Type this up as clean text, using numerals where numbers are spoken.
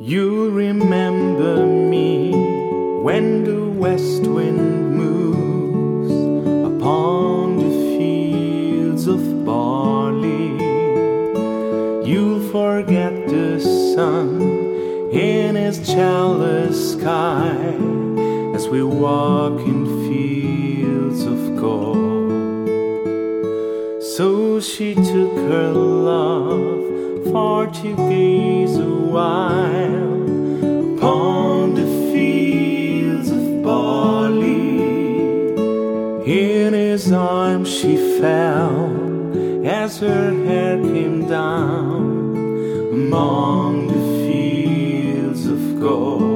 You'll remember me when the west wind moves upon the fields of barley. You'll forget the sun in his jealous sky as we walk in fields of gold. So she took her love for to gaze a while upon the fields of barley. In his arms she fell as her hair came down among the fields of gold.